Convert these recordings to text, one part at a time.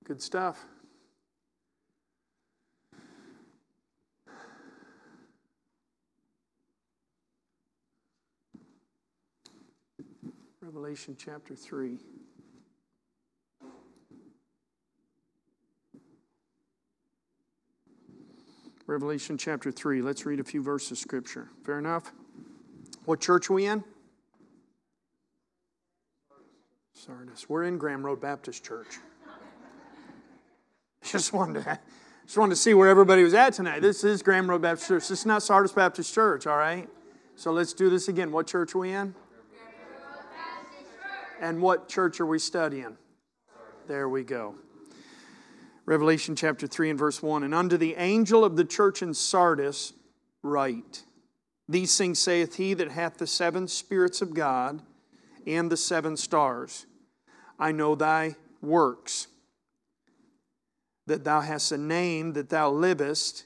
Good stuff. Revelation chapter 3. Revelation chapter 3. Let's read a few verses of Scripture. Fair enough? What church are we in? Sardis. We're in Graham Road Baptist Church. Just wanted to see where everybody was at tonight. This is Graham Road Baptist Church. This is not Sardis Baptist Church, all right? So let's do this again. What church are we in? And what church are we studying? There we go. Revelation chapter 3 and verse 1. And unto the angel of the church in Sardis write, These things saith he that hath the 7 spirits of God and the 7 stars. I know thy works, that thou hast a name, that thou livest,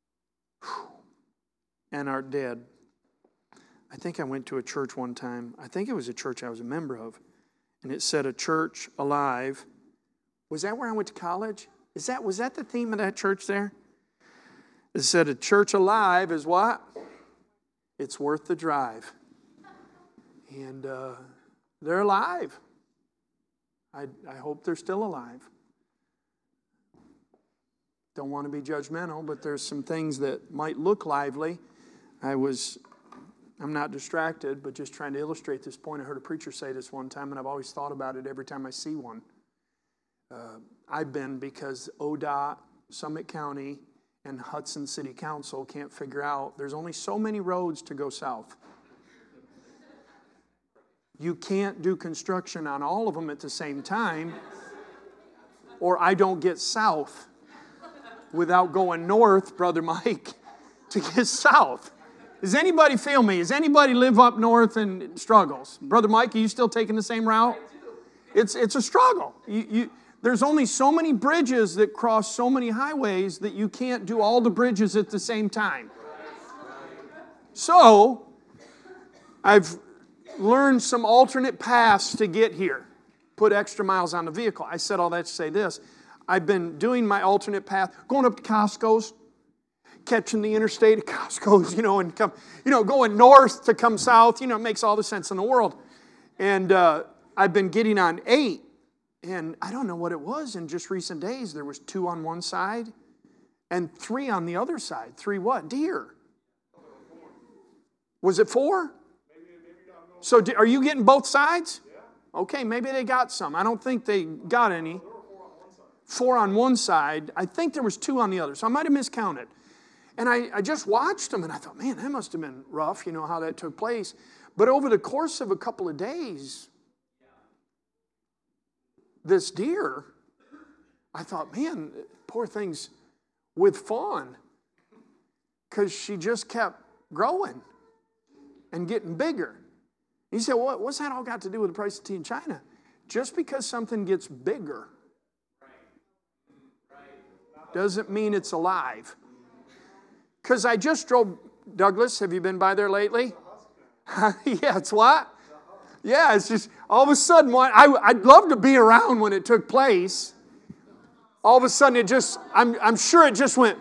and art dead. I think I went to a church one time. I think it was a church I was a member of. And it said, a church alive. Was that where I went to college? Was that the theme of that church there? It said, a church alive is what? It's worth the drive. And they're alive. I hope they're still alive. Don't want to be judgmental, but there's some things that might look lively. I'm not distracted, but just trying to illustrate this point. I heard a preacher say this one time, and I've always thought about it every time I see one. I've been because ODOT, Summit County, and Hudson City Council can't figure out there's only so many roads to go south. You can't do construction on all of them at the same time, or I don't get south without going north, Brother Mike, to get south. Does anybody feel me? Does anybody live up north and struggles? Brother Mike, are you still taking the same route? It's a struggle. There's only so many bridges that cross so many highways that you can't do all the bridges at the same time. So, I've learned some alternate paths to get here. Put extra miles on the vehicle. I said all that to say this. I've been doing my alternate path, going up to Costco's, catching the interstate at Costco's, and going north to come south, it makes all the sense in the world. And I've been getting on 8, and I don't know what it was in just recent days. There was 2 on one side and 3 on the other side. 3 what? Deer. Was it 4? So are you getting both sides? Okay, maybe they got some. I don't think they got any. 4 on one side. I think there was 2 on the other, so I might have miscounted. And I just watched them, and I thought, man, that must have been rough, how that took place. But over the course of a couple of days, this deer, I thought, man, poor thing's with fawn, because she just kept growing and getting bigger. You say, well, what's that all got to do with the price of tea in China? Just because something gets bigger doesn't mean it's alive. Because I just drove, Douglas, have you been by there lately? Yeah, it's what? Yeah, it's just, all of a sudden, I'd love to be around when it took place. All of a sudden, it just, I'm sure it just went,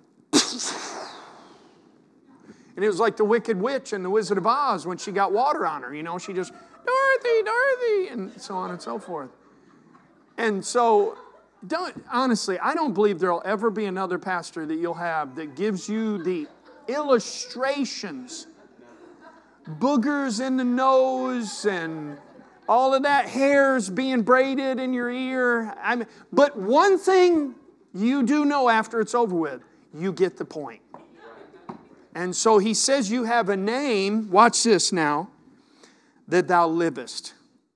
and it was like the Wicked Witch in The Wizard of Oz when she got water on her, she just, Dorothy, and so on and so forth. And so, honestly, I don't believe there'll ever be another pastor that you'll have that gives you the illustrations, boogers in the nose and all of that, hairs being braided in your ear. But one thing you do know after it's over with, you get the point. And so he says you have a name, watch this now, that thou livest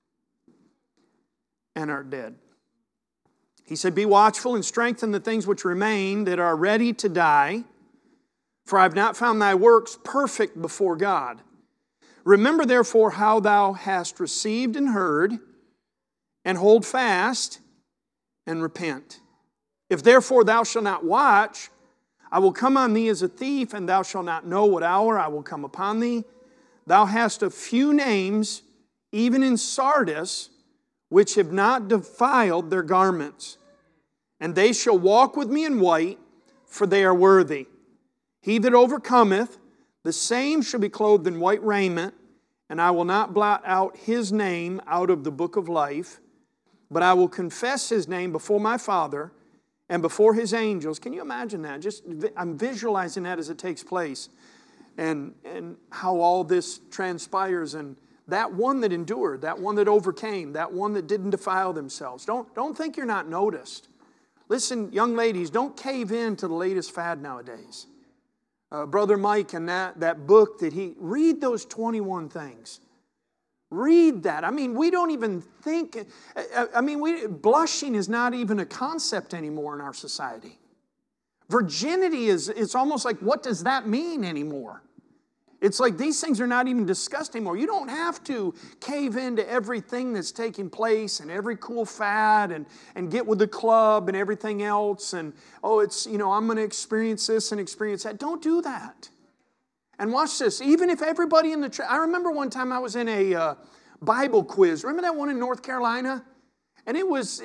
and art dead. He said, be watchful and strengthen the things which remain that are ready to die, for I have not found thy works perfect before God. Remember therefore how thou hast received and heard, and hold fast and repent. If therefore thou shalt not watch, I will come on thee as a thief, and thou shalt not know what hour I will come upon thee. Thou hast a few names, even in Sardis, which have not defiled their garments, And they shall walk with me in white, for they are worthy. He that overcometh, the same shall be clothed in white raiment, and I will not blot out his name out of the book of life, but I will confess his name before my Father and before his angels. Can you imagine that? I'm visualizing that as it takes place, and how all this transpires, and that one that endured, that one that overcame, that one that didn't defile themselves. Don't think you're not noticed. Listen, young ladies, don't cave in to the latest fad nowadays. Brother Mike and that book read those 21 things. Read that. I mean, we don't even think, blushing is not even a concept anymore in our society. Virginity it's almost like, what does that mean anymore? It's like these things are not even discussed anymore. You don't have to cave into everything that's taking place and every cool fad and get with the club and everything else. And, I'm going to experience this and experience that. Don't do that. And watch this. Even if everybody in the church... I remember one time I was in a Bible quiz. Remember that one in North Carolina? And it was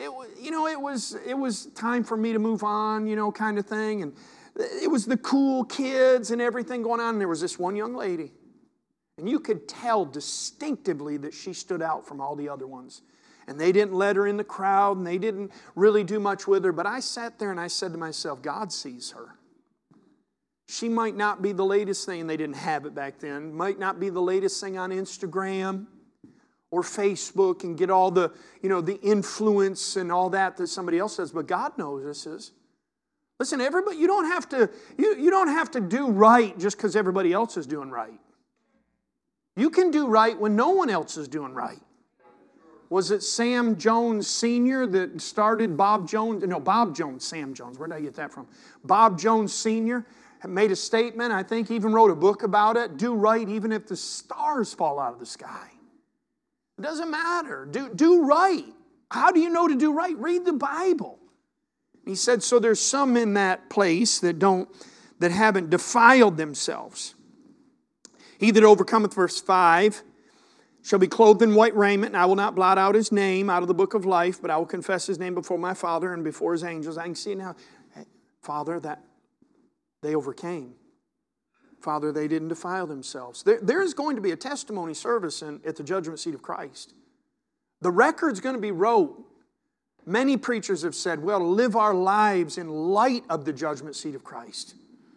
time for me to move on, kind of thing. And it was the cool kids and everything going on. And there was this one young lady. And you could tell distinctively that she stood out from all the other ones. And they didn't let her in the crowd, and they didn't really do much with her. But I sat there and I said to myself, God sees her. She might not be the latest thing, and they didn't have it back then. Might not be the latest thing on Instagram or Facebook and get all the, the influence and all that somebody else says. But God notices. Listen, everybody, you don't have to do right just because everybody else is doing right. You can do right when no one else is doing right. Was it Sam Jones Sr. that started Bob Jones? No, Bob Jones, Sam Jones. Where did I get that from? Bob Jones Sr. made a statement, I think even wrote a book about it. Do right even if the stars fall out of the sky. It doesn't matter. Do right. How do you know to do right? Read the Bible. He said, so there's some in that place that haven't defiled themselves. He that overcometh, verse 5, shall be clothed in white raiment, and I will not blot out his name out of the book of life, but I will confess his name before my Father and before his angels. I can see now, Father, that they overcame. Father, they didn't defile themselves. There is going to be a testimony service at the judgment seat of Christ. The record's going to be wrote. Many preachers have said, we ought to live our lives in light of the judgment seat of Christ.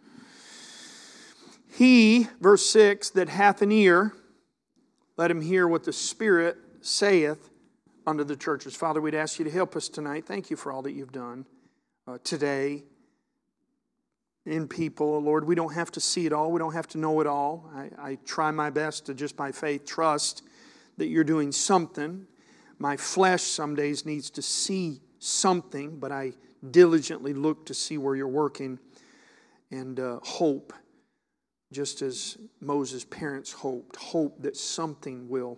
He, verse 6, that hath an ear, let him hear what the Spirit saith unto the churches. Father, we'd ask you to help us tonight. Thank you for all that you've done today in people. Lord, we don't have to see it all. We don't have to know it all. I try my best to just by faith trust that you're doing something. My flesh some days needs to see something, but I diligently look to see where you're working and hope, just as Moses' parents hoped. Hope that something will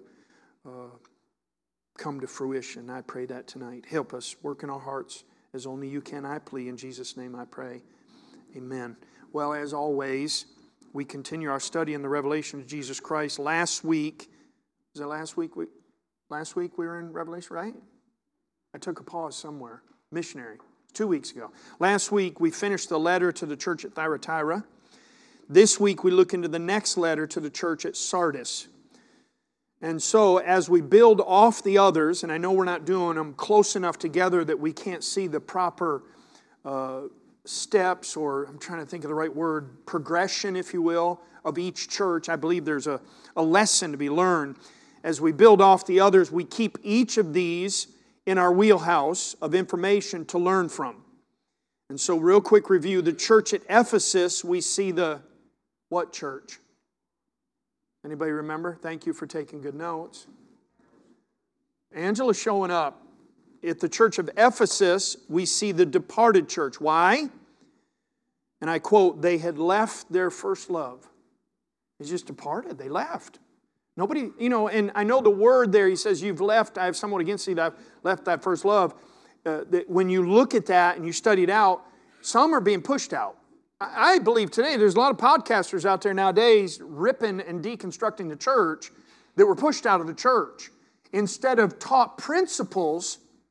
come to fruition. I pray that tonight. Help us work in our hearts as only you can, I plea. In Jesus' name I pray. Amen. Well, as always, we continue our study in the revelation of Jesus Christ. Last week we were in Revelation, right? I took a pause somewhere. Missionary. 2 weeks ago. Last week we finished the letter to the church at Thyatira. This week we look into the next letter to the church at Sardis. And so as we build off the others, and I know we're not doing them close enough together that we can't see the proper steps, or I'm trying to think of the right word, progression, if you will, of each church. I believe there's a lesson to be learned. As we build off the others, we keep each of these in our wheelhouse of information to learn from. And so real quick review, the church at Ephesus, we see the what church? Anybody remember? Thank you for taking good notes. Angela's showing up. At the church of Ephesus, we see the departed church. Why? And I quote, they had left their first love. They just departed. They left. Nobody, and I know the word there, he says, you've left, I have somewhat against thee, that I've left thy first love. That when you look at that and you study it out, some are being pushed out. I believe today there's a lot of podcasters out there nowadays ripping and deconstructing the church that were pushed out of the church. Instead of taught principles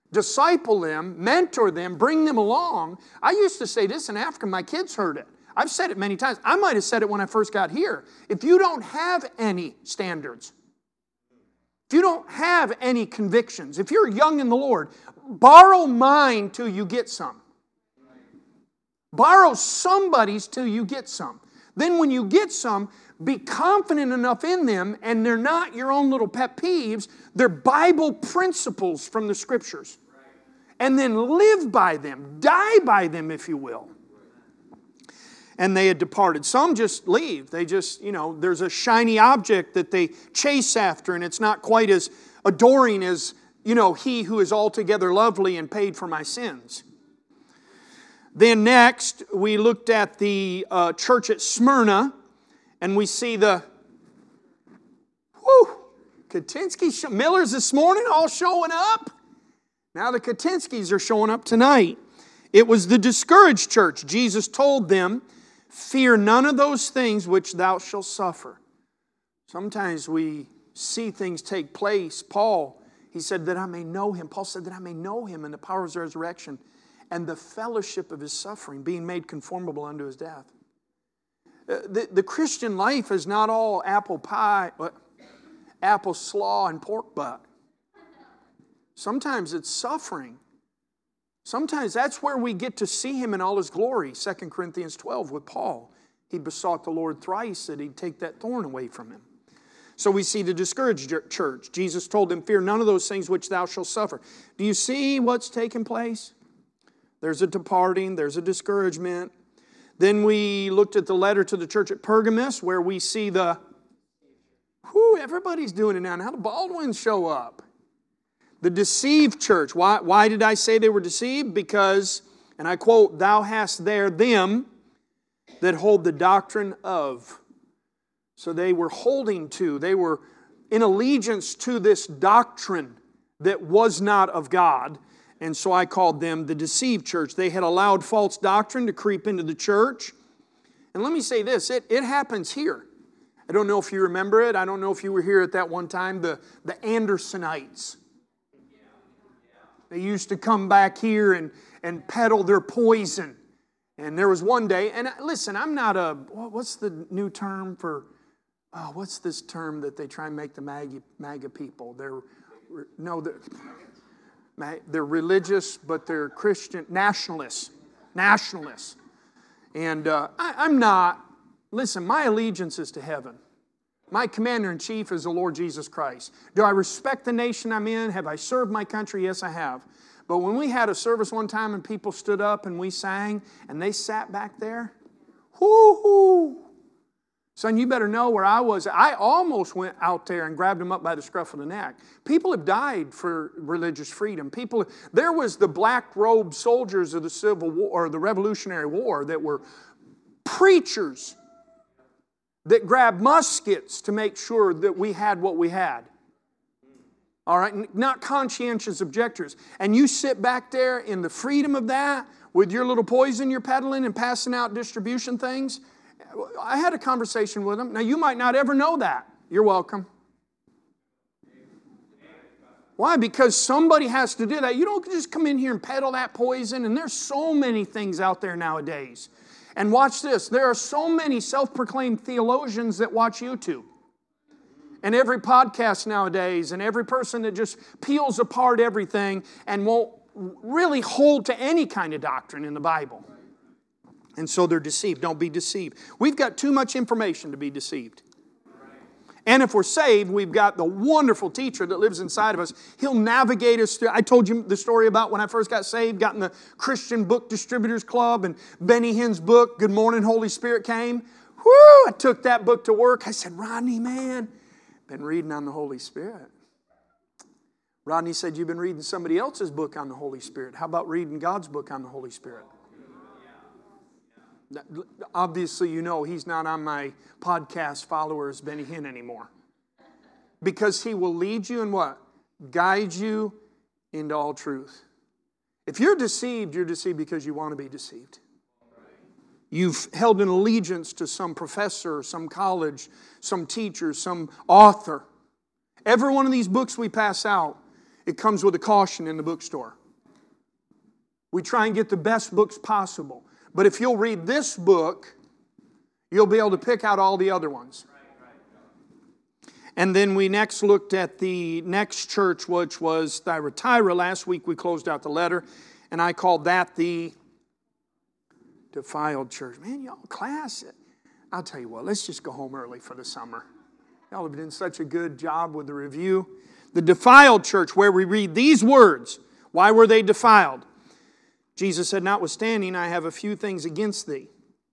disciple them, mentor them, bring them along. I used to say this in Africa. My kids heard it. I've said it many times. I might have said it when I first got here. If you don't have any standards, if you don't have any convictions, if you're young in the Lord, borrow mine till you get some. Borrow somebody's till you get some. Then when you get some, be confident enough in them, and they're not your own little pet peeves. They're Bible principles from the Scriptures. And then live by them. Die by them, if you will. And they had departed. Some just leave. They just, there's a shiny object that they chase after, and it's not quite as adoring as, He who is altogether lovely and paid for my sins. Then next, we looked at the church at Smyrna, and we see the Katinsky Millers this morning all showing up. Now the Katinskys are showing up tonight. It was the discouraged church. Jesus told them, fear none of those things which thou shalt suffer. Sometimes we see things take place. Paul, he said that I may know Him. Paul said that I may know Him in the power of His resurrection and the fellowship of His suffering, being made conformable unto His death. The Christian life is not all apple pie, apple slaw and pork butt. Sometimes it's suffering. Sometimes that's where we get to see Him in all His glory. 2 Corinthians 12 with Paul. He besought the Lord thrice that He'd take that thorn away from him. So we see the discouraged church. Jesus told them, fear none of those things which thou shalt suffer. Do you see what's taking place? There's a departing, there's a discouragement. Then we looked at the letter to the church at Pergamos, where we see everybody's doing it now. Now the Baldwins show up. The deceived church. Why did I say they were deceived? Because, and I quote, thou hast there them that hold the doctrine of. So they were they were in allegiance to this doctrine that was not of God. And so I called them the deceived church. They had allowed false doctrine to creep into the church. And let me say this, it happens here. I don't know if you remember it. I don't know if you were here at that one time, the Andersonites. They used to come back here and peddle their poison. And there was one day, and listen, I'm not what's the new term for, what's this term that they try and make the MAGA people? They're religious, but they're Christian, nationalists. And I'm not, listen, my allegiance is to heaven. My commander-in-chief is the Lord Jesus Christ. Do I respect the nation I'm in? Have I served my country? Yes, I have. But when we had a service one time and people stood up and we sang and they sat back there, whoo-hoo. Son, you better know where I was. I almost went out there and grabbed him up by the scruff of the neck. People have died for religious freedom. There was the black-robed soldiers of the Civil War, or the Revolutionary War, that were preachers that grabbed muskets to make sure that we had what we had. All right? Not conscientious objectors. And you sit back there in the freedom of that with your little poison you're peddling and passing out distribution things. I had a conversation with them. Now, you might not ever know that. You're welcome. Why? Because somebody has to do that. You don't just come in here and peddle that poison. And there's so many things out there nowadays. And watch this. There are so many self-proclaimed theologians that watch YouTube. And every podcast nowadays, and every person that just peels apart everything and won't really hold to any kind of doctrine in the Bible. And so they're deceived. Don't be deceived. We've got too much information to be deceived. And if we're saved, we've got the wonderful teacher that lives inside of us. He'll navigate us through. I told you the story about when I first got saved, got in the Christian Book Distributors Club, and Benny Hinn's book, Good Morning, Holy Spirit, came. Whoo! I took that book to work. I said, Rodney, man, been reading on the Holy Spirit. Rodney said, you've been reading somebody else's book on the Holy Spirit. How about reading God's book on the Holy Spirit? Obviously, you know he's not on my podcast followers, Benny Hinn, anymore. Because he will lead you in what? Guide you into all truth. If you're deceived because you want to be deceived. You've held an allegiance to some professor, some college, some teacher, some author. Every one of these books we pass out, it comes with a caution in the bookstore. We try and get the best books possible. But if you'll read this book, you'll be able to pick out all the other ones. And then we next looked at the next church, which was Thyatira. Last week we closed out the letter, and I called that the defiled church. Man, y'all, class, I'll tell you what, let's just go home early for the summer. Y'all have done such a good job with the review. The defiled church, where we read these words. Why were they defiled? Jesus said, notwithstanding, I have a few things against thee.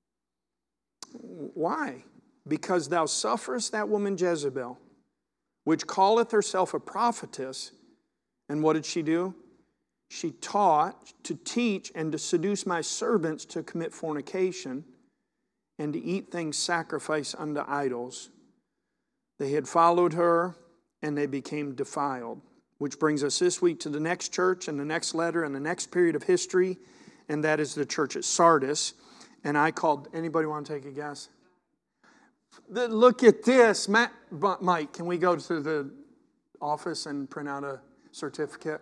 Why? Because thou sufferest that woman Jezebel, which calleth herself a prophetess. And what did she do? She taught to teach and to seduce my servants to commit fornication and to eat things sacrificed unto idols. They had followed her and they became defiled. Which brings us this week to the next church and the next letter and the next period of history, and that is the church at Sardis. And I called, anybody want to take a guess? Look at this. Mike, can we go to the office and print out a certificate?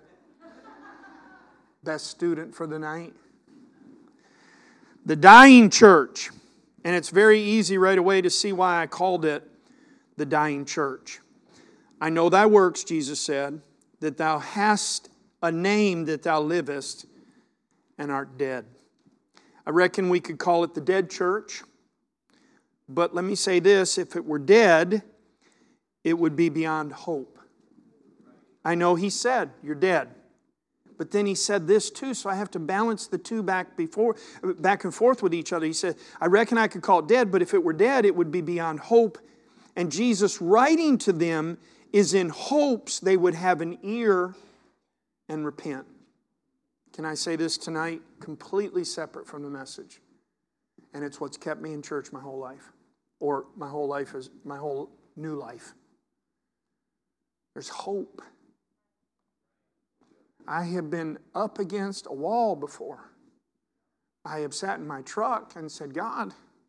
Best student for the night. The dying church. And it's very easy right away to see why I called it the dying church. I know thy works, Jesus said, that thou hast a name that thou livest and art dead. I reckon we could call it the dead church. But let me say this, if it were dead, it would be beyond hope. I know he said, you're dead. But then he said this too, so I have to balance the two back and forth with each other. He said, I reckon I could call it dead, but if it were dead, it would be beyond hope. And Jesus writing to them is in hopes they would have an ear and repent. Can I say this tonight? Completely separate from the message. And it's what's kept me in church my whole life. Or my whole life is my whole new life. There's hope. I have been up against a wall before. I have sat in my truck and said, God,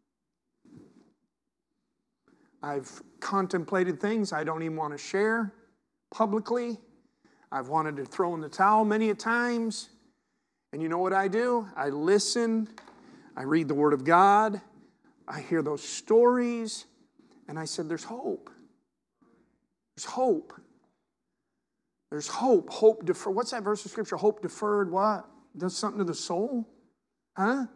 I've contemplated things I don't even want to share publicly. I've wanted to throw in the towel many a times. And you know what I do? I listen. I read the Word of God. I hear those stories. And I said, there's hope. There's hope. There's hope. Hope deferred. What's that verse of Scripture? Hope deferred what? Does something to the soul? Huh?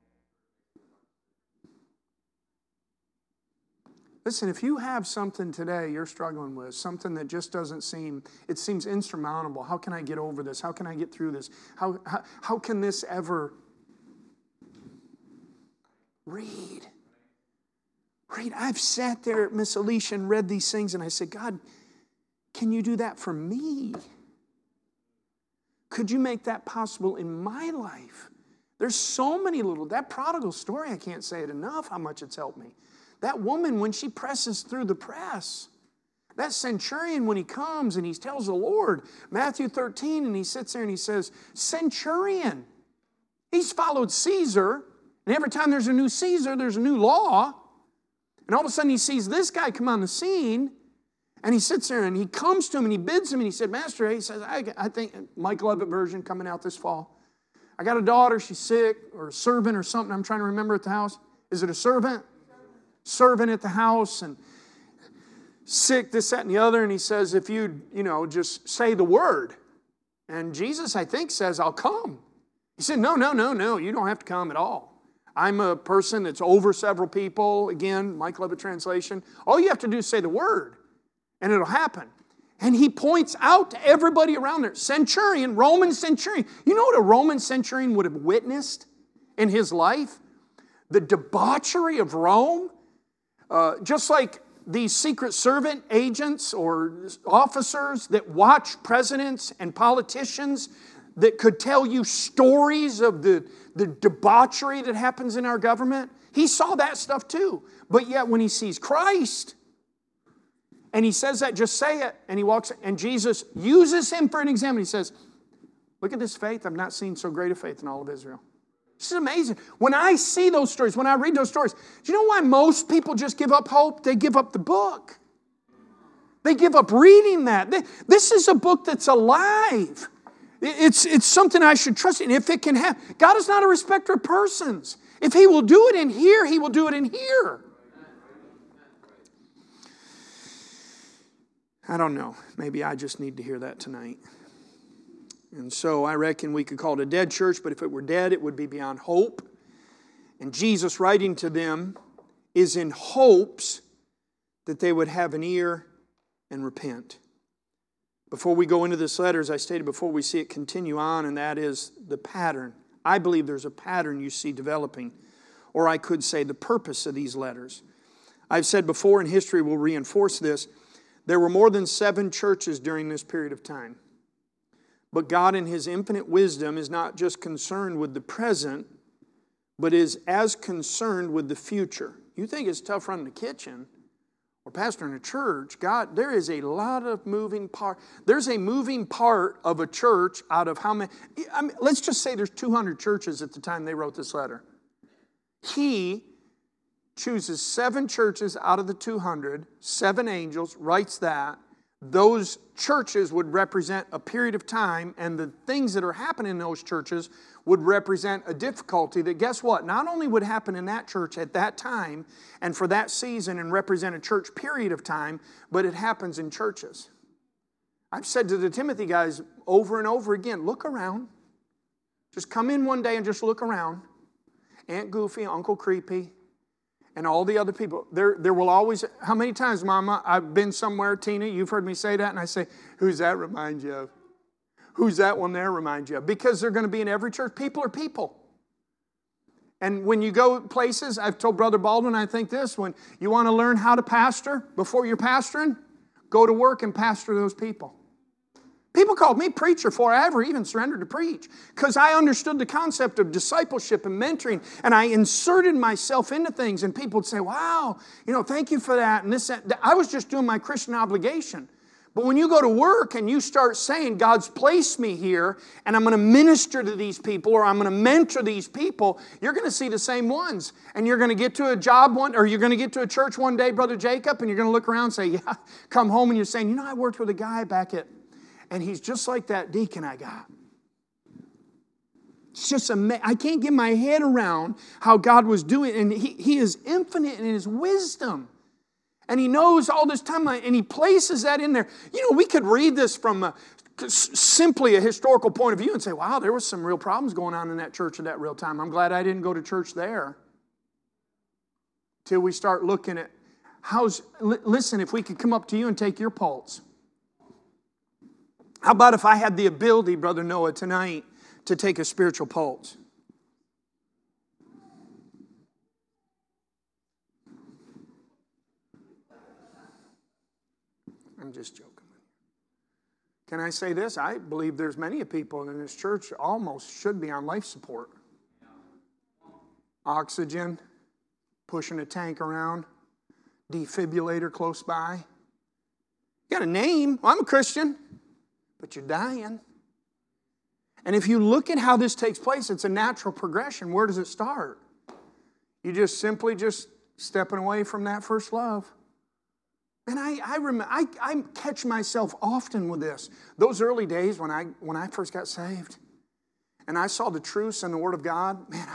Listen, if you have something today you're struggling with, something that just doesn't seem, it seems insurmountable. How can I get over this? How can I get through this? How can this ever? Read. I've sat there at Miss Alicia and read these things and I said, God, can you do that for me? Could you make that possible in my life? There's so many that prodigal story, I can't say it enough how much it's helped me. That woman, when she presses through the press, that centurion, when he comes and he tells the Lord, Matthew 13, and he sits there and he says, centurion, he's followed Caesar, and every time there's a new Caesar, there's a new law, and all of a sudden he sees this guy come on the scene, and he sits there and he comes to him and he bids him, and he said, Master, he says, I think, Mike Levitt version coming out this fall, I got a daughter, she's sick, or a servant or something, I'm trying to remember at the house. Is it a servant? Servant at the house and sick, this, that, and the other. And he says, if you just say the word. And Jesus, I think, says, I'll come. He said, no, you don't have to come at all. I'm a person that's over several people. Again, Mike Levitt translation. All you have to do is say the word and it'll happen. And he points out to everybody around there, centurion, Roman centurion. You know what a Roman centurion would have witnessed in his life? The debauchery of Rome. Just like these secret servant agents or officers that watch presidents and politicians that could tell you stories of the debauchery that happens in our government, he saw that stuff too. But yet when he sees Christ, and he says that, just say it, and he walks, and Jesus uses him for an example. He says, look at this faith. I've not seen so great a faith in all of Israel. This is amazing. When I see those stories, when I read those stories, do you know why most people just give up hope? They give up the book. They give up reading that. This is a book that's alive. It's something I should trust in. If it can happen, God is not a respecter of persons. If He will do it in here, He will do it in here. I don't know. Maybe I just need to hear that tonight. And so I reckon we could call it a dead church, but if it were dead, it would be beyond hope. And Jesus writing to them is in hopes that they would have an ear and repent. Before we go into this letter, as I stated before, we see it continue on, and that is the pattern. I believe there's a pattern you see developing, or I could say the purpose of these letters. I've said before, and history will reinforce this, there were more than 7 churches during this period of time. But God in His infinite wisdom is not just concerned with the present, but is as concerned with the future. You think it's tough running a kitchen or pastoring a church. God, there is a lot of moving part. There's a moving part of a church out of how many? Let's just say there's 200 churches at the time they wrote this letter. He chooses 7 churches out of the 200, 7 angels, writes that. Those churches would represent a period of time, and the things that are happening in those churches would represent a difficulty that, guess what, not only would happen in that church at that time and for that season and represent a church period of time, but it happens in churches. I've said to the Timothy guys over and over again, look around. Just come in one day and just look around. Aunt Goofy, Uncle Creepy, and all the other people. There will always, how many times, Mama, I've been somewhere, Tina, you've heard me say that, and I say, who's that remind you of? Who's that one there remind you of? Because they're going to be in every church. People are people. And when you go places, I've told Brother Baldwin, I think this, when you want to learn how to pastor before you're pastoring, go to work and pastor those people. People called me preacher before I ever even surrendered to preach, because I understood the concept of discipleship and mentoring, and I inserted myself into things, and people would say, wow, thank you for that, and this, that. I was just doing my Christian obligation. But when you go to work and you start saying, God's placed me here, and I'm going to minister to these people, or I'm going to mentor these people, you're going to see the same ones. And you're going to get to a job or you're going to get to a church one day, Brother Jacob, and you're going to look around and say, yeah, come home, and you're saying, I worked with a guy back at, and he's just like that deacon I got. It's just amazing. I can't get my head around how God was doing it. And He is infinite in His wisdom. And He knows all this time, and He places that in there. We could read this from simply a historical point of view and say, wow, there was some real problems going on in that church at that real time. I'm glad I didn't go to church there. Till we start looking at listen, if we could come up to you and take your pulse. How about if I had the ability, Brother Noah, tonight to take a spiritual pulse? I'm just joking. Can I say this? I believe there's many people in this church almost should be on life support. Oxygen, pushing a tank around, defibrillator close by. You got a name. Well, I'm a Christian. But you're dying. And if you look at how this takes place, it's a natural progression. Where does it start? You just simply stepping away from that first love. And I catch myself often with this. Those early days when I first got saved, and I saw the truths in the Word of God, man,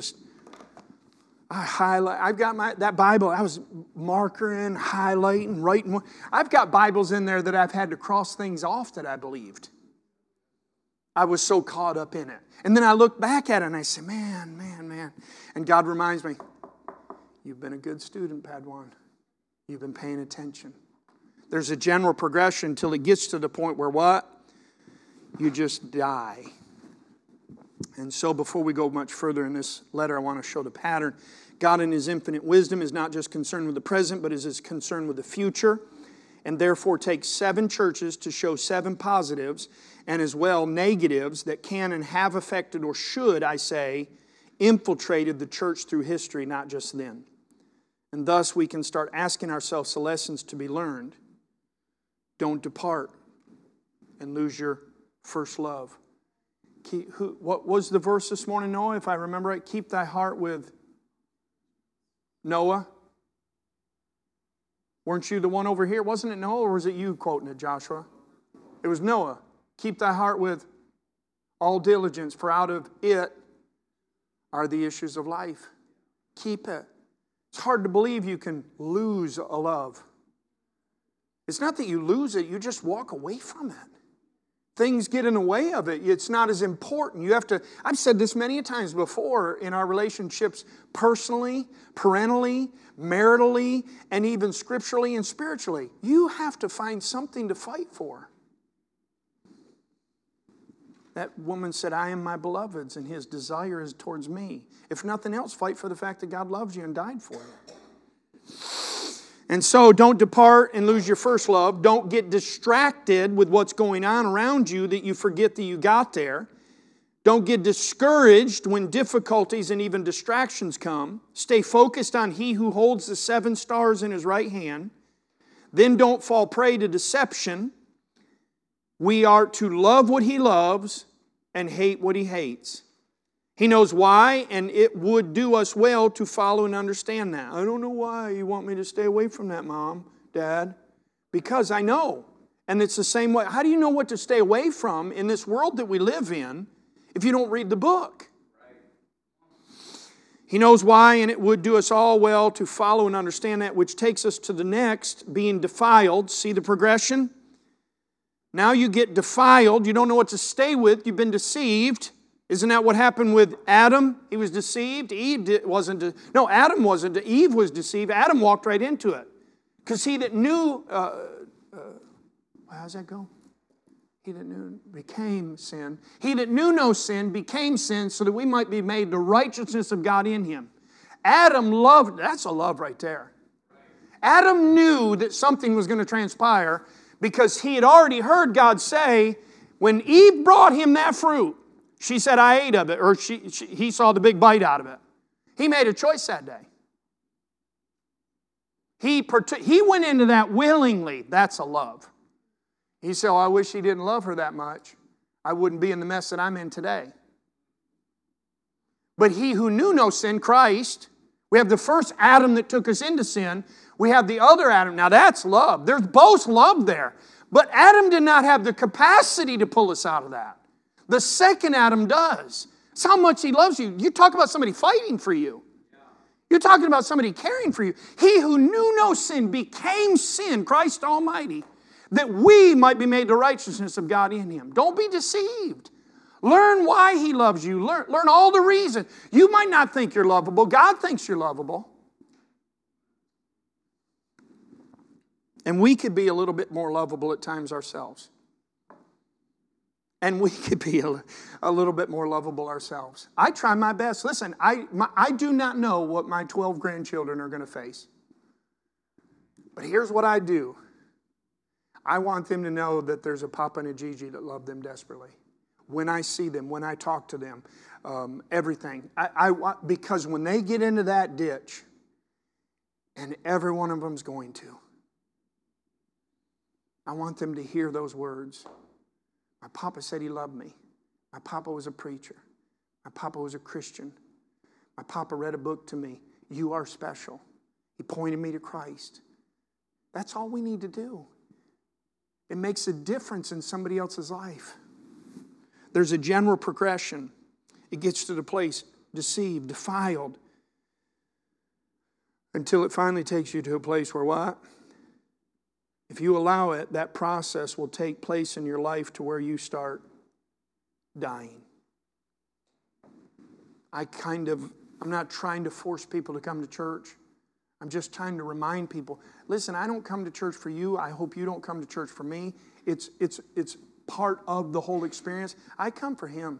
I've got that Bible, I was markering, highlighting, writing. I've got Bibles in there that I've had to cross things off that I believed. I was so caught up in it. And then I look back at it and I say, man. And God reminds me, you've been a good student, Padawan. You've been paying attention. There's a general progression until it gets to the point where what? You just die. And so before we go much further in this letter, I want to show the pattern. God in His infinite wisdom is not just concerned with the present, but is concerned with the future, and therefore takes 7 churches to show 7 positives and as well negatives that can and have affected, or should, I say, infiltrated the church through history, not just then. And thus we can start asking ourselves the lessons to be learned. Don't depart and lose your first love. What was the verse this morning, Noah? If I remember right, keep thy heart with Noah. Weren't you the one over here? Wasn't it Noah, or was it you quoting it, Joshua? It was Noah. Keep thy heart with all diligence, for out of it are the issues of life. Keep it. It's hard to believe you can lose a love. It's not that you lose it, you just walk away from it. Things get in the way of it. It's not as important. You have to, I've said this many times before in our relationships, personally, parentally, maritally, and even scripturally and spiritually. You have to find something to fight for. That woman said, I am my beloved's, and his desire is towards me. If nothing else, fight for the fact that God loves you and died for you. And so don't depart and lose your first love. Don't get distracted with what's going on around you that you forget that you got there. Don't get discouraged when difficulties and even distractions come. Stay focused on He who holds the 7 stars in His right hand. Then don't fall prey to deception. We are to love what He loves and hate what He hates. He knows why, and it would do us well to follow and understand that. I don't know why you want me to stay away from that, Mom, Dad. Because I know. And it's the same way. How do you know what to stay away from in this world that we live in if you don't read the book? He knows why, and it would do us all well to follow and understand that, which takes us to the next, being defiled. See the progression? Now you get defiled. You don't know what to stay with. You've been deceived. Isn't that what happened with Adam? He was deceived. Adam wasn't. Eve was deceived. Adam walked right into it. Because he that knew, how's that go? He that knew became sin. He that knew no sin became sin so that we might be made the righteousness of God in him. Adam loved, that's a love right there. Adam knew that something was going to transpire because he had already heard God say, when Eve brought him that fruit, she said, I ate of it, or he saw the big bite out of it. He made a choice that day. He went into that willingly. That's a love. He said, I wish he didn't love her that much. I wouldn't be in the mess that I'm in today. But he who knew no sin, Christ, we have the first Adam that took us into sin. We have the other Adam. Now that's love. There's both love there. But Adam did not have the capacity to pull us out of that. The second Adam does. It's how much he loves you. You talk about somebody fighting for you. You're talking about somebody caring for you. He who knew no sin became sin, Christ Almighty, that we might be made the righteousness of God in Him. Don't be deceived. Learn why He loves you. Learn all the reasons. You might not think you're lovable. God thinks you're lovable. And we could be a little bit more lovable at times ourselves. And we could be a little bit more lovable ourselves. I try my best. Listen, I do not know what my 12 grandchildren are going to face. But here's what I do. I want them to know that there's a Papa and a Gigi that love them desperately. When I see them, when I talk to them, everything. Because when they get into that ditch, and every one of them's going to, I want them to hear those words. My papa said he loved me. My papa was a preacher. My papa was a Christian. My papa read a book to me. You are special. He pointed me to Christ. That's all we need to do. It makes a difference in somebody else's life. There's a general progression. It gets to the place deceived, defiled, until it finally takes you to a place where what? If you allow it, that process will take place in your life to where you start dying. I'm not trying to force people to come to church. I'm just trying to remind people, listen, I don't come to church for you. I hope you don't come to church for me. It's part of the whole experience. I come for Him.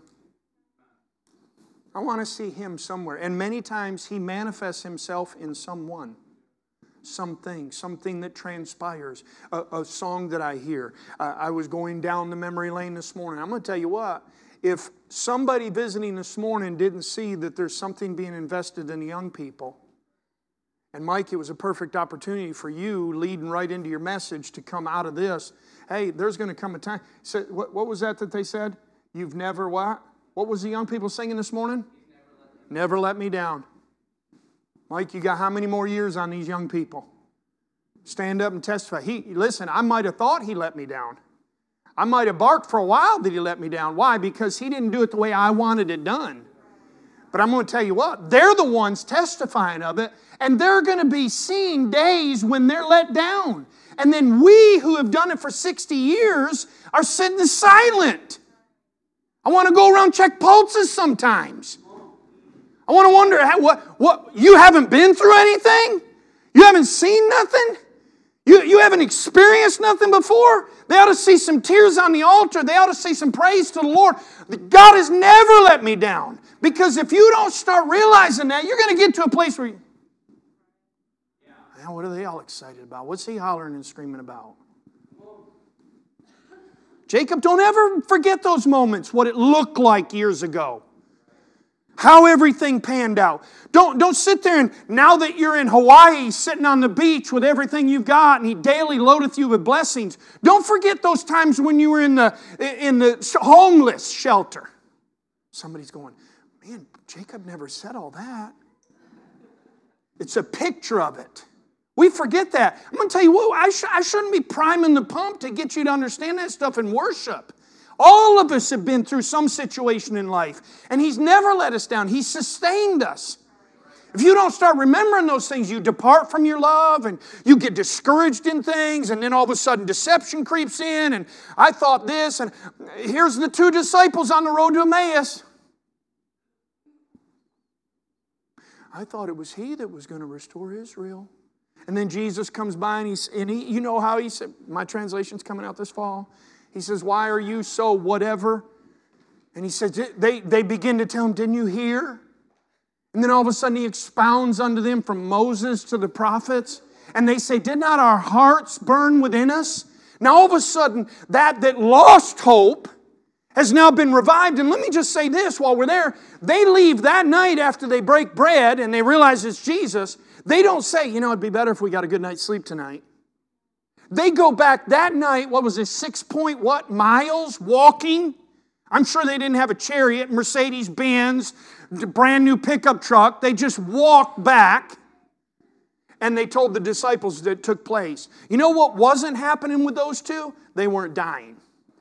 I want to see Him somewhere. And many times He manifests Himself in someone. Something that transpires, a song that I hear. I was going down the memory lane this morning. I'm going to tell you what, if somebody visiting this morning didn't see that there's something being invested in the young people, and Mike, it was a perfect opportunity for you leading right into your message to come out of this. Hey, there's going to come a time. So, what was that they said? You've never what? What was the young people singing this morning? Never let me down. Mike, you got how many more years on these young people? Stand up and testify. Listen, I might have thought he let me down. I might have barked for a while that He let me down. Why? Because He didn't do it the way I wanted it done. But I'm going to tell you what, they're the ones testifying of it, and they're going to be seeing days when they're let down. And then we who have done it for 60 years are sitting silent. I want to go around check pulses sometimes. I want to wonder, what you haven't been through anything? You haven't seen nothing? You haven't experienced nothing before? They ought to see some tears on the altar. They ought to see some praise to the Lord. God has never let me down. Because if you don't start realizing that, you're going to get to a place where man, what are they all excited about? What's he hollering and screaming about? Jacob, don't ever forget those moments, what it looked like years ago. How everything panned out. Don't sit there and now that you're in Hawaii sitting on the beach with everything you've got and He daily loadeth you with blessings. Don't forget those times when you were in the homeless shelter. Somebody's going, man, Jacob never said all that. It's a picture of it. We forget that. I'm going to tell you what, I shouldn't be priming the pump to get you to understand that stuff in worship. All of us have been through some situation in life, and He's never let us down. He's sustained us. If you don't start remembering those things, you depart from your love, and you get discouraged in things, and then all of a sudden deception creeps in, and I thought this, and here's the 2 disciples on the road to Emmaus. I thought it was He that was going to restore Israel. And then Jesus comes by, and he you know how He said, my translation's coming out this fall. He says, why are you so whatever? And He says, they begin to tell Him, didn't you hear? And then all of a sudden He expounds unto them from Moses to the prophets. And they say, did not our hearts burn within us? Now all of a sudden, that lost hope has now been revived. And let me just say this while we're there. They leave that night after they break bread and they realize it's Jesus. They don't say, it'd be better if we got a good night's sleep tonight. They go back that night, 6 miles walking? I'm sure they didn't have a chariot, Mercedes-Benz, brand new pickup truck. They just walked back, and they told the disciples that it took place. You know what wasn't happening with those two? They weren't dying.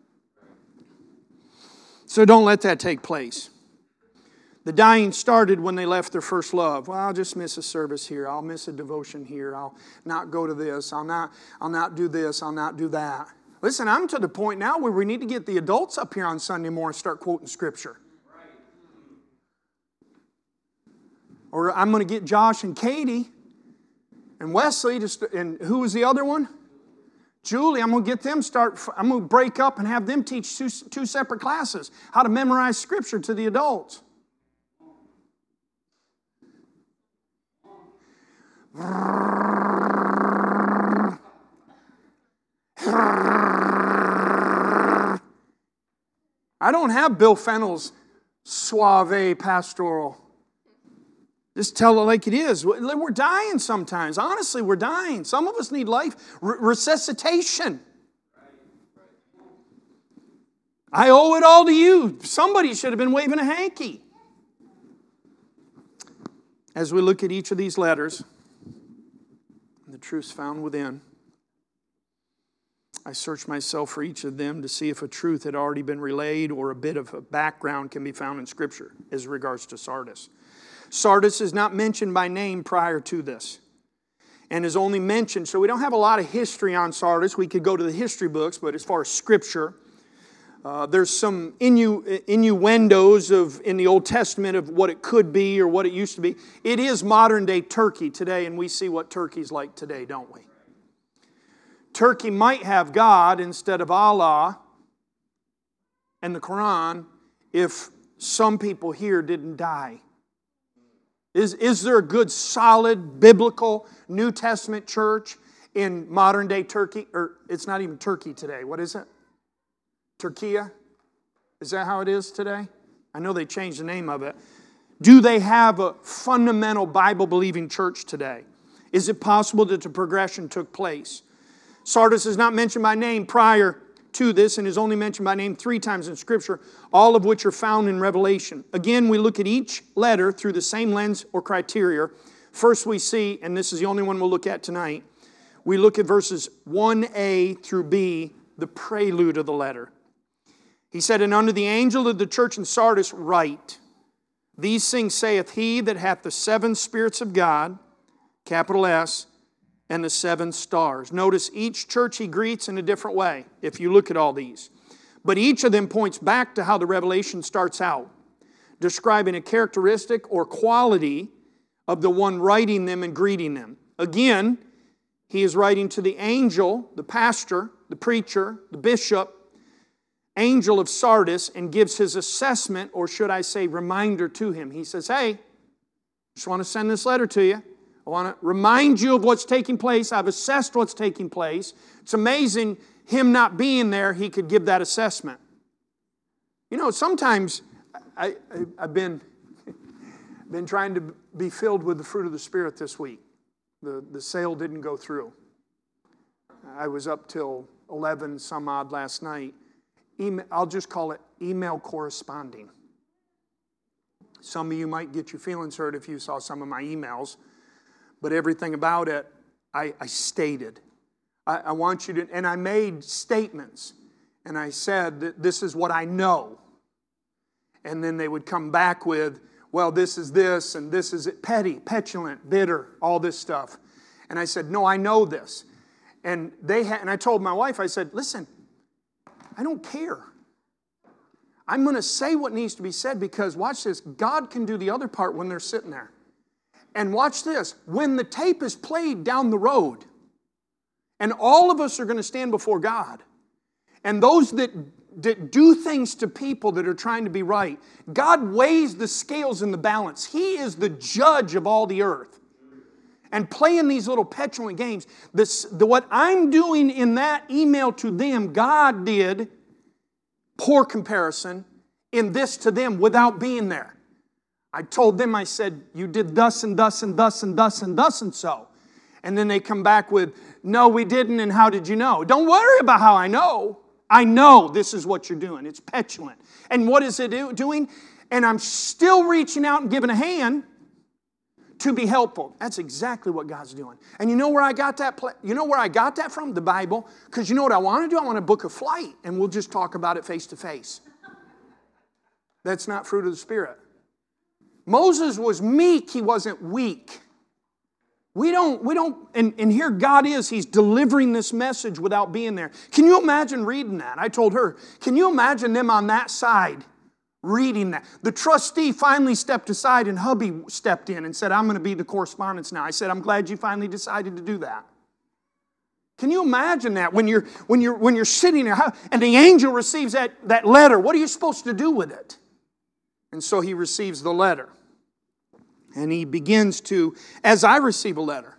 So don't let that take place. The dying started when they left their first love. Well, I'll just miss a service here. I'll miss a devotion here. I'll not go to this. I'll not do this. I'll not do that. Listen, I'm to the point now where we need to get the adults up here on Sunday morning and start quoting Scripture. Or I'm going to get Josh and Katie and Wesley, and who was the other one? Julie. I'm going to get them I'm going to break up and have them teach two separate classes. How to memorize Scripture to the adults. I don't have Bill Fennell's suave pastoral. Just tell it like it is. We're dying sometimes. Honestly, we're dying. Some of us need life resuscitation. I owe it all to you. Somebody should have been waving a hanky. As we look at each of these letters, the truths found within, I searched myself for each of them to see if a truth had already been relayed or a bit of a background can be found in Scripture as regards to Sardis. Sardis is not mentioned by name prior to this and is only mentioned, so we don't have a lot of history on Sardis. We could go to the history books, but as far as Scripture, there's some innuendos in the Old Testament of what it could be or what it used to be. It is modern-day Turkey today, and we see what Turkey's like today, don't we? Turkey might have God instead of Allah and the Quran if some people here didn't die. Is there a good, solid, biblical, New Testament church in modern-day Turkey? Or it's not even Turkey today. What is it? Turkey? Is that how it is today? I know they changed the name of it. Do they have a fundamental Bible-believing church today? Is it possible that the progression took place? Sardis is not mentioned by name prior to this and is only mentioned by name 3 times in Scripture, all of which are found in Revelation. Again, we look at each letter through the same lens or criteria. First we see, and this is the only one we'll look at tonight, we look at verses 1a through b the prelude of the letter. He said, and unto the angel of the church in Sardis write, these things saith he that hath the 7 spirits of God, capital S, and the 7 stars. Notice each church he greets in a different way, if you look at all these. But each of them points back to how the revelation starts out, describing a characteristic or quality of the one writing them and greeting them. Again, he is writing to the angel, the pastor, the preacher, the bishop, angel of Sardis, and gives his assessment, or should I say reminder to him. He says, hey, just want to send this letter to you. I want to remind you of what's taking place. I've assessed what's taking place. It's amazing him not being there, he could give that assessment. You know, sometimes I've been trying to be filled with the fruit of the Spirit this week. The sale didn't go through. I was up till 11 some odd last night. I'll just call it email corresponding. Some of you might get your feelings hurt if you saw some of my emails, but everything about it, I stated. I want you to, and I made statements, and I said that this is what I know. And then they would come back with, well, this is this, and this is it, petty, petulant, bitter, all this stuff. And I said, no, I know this. And and I told my wife, I said, listen, I don't care. I'm going to say what needs to be said because, watch this, God can do the other part when they're sitting there. And watch this, when the tape is played down the road, and all of us are going to stand before God, and those that do things to people that are trying to be right, God weighs the scales in the balance. He is the judge of all the earth. And playing these little petulant games, what I'm doing in that email to them, God did, poor comparison, in this to them without being there. I told them, I said, you did thus and thus and thus and thus and thus and so. And then they come back with, no, we didn't, and how did you know? Don't worry about how I know. I know this is what you're doing. It's petulant. And what is it doing? And I'm still reaching out and giving a hand to be helpful. That's exactly what God's doing. And you know where I got that? You know where I got that from? The Bible. Because you know what I want to do? I want to book a flight, and we'll just talk about it face to face. That's not fruit of the Spirit. Moses was meek. He wasn't weak. We don't, and here God is, He's delivering this message without being there. Can you imagine reading that? I told her, can you imagine them on that side reading that? The trustee finally stepped aside and hubby stepped in and said, I'm going to be the correspondence now. I said, I'm glad you finally decided to do that. Can you imagine that when you're sitting there and the angel receives that letter? What are you supposed to do with it? And so he receives the letter. And he begins to, as I receive a letter,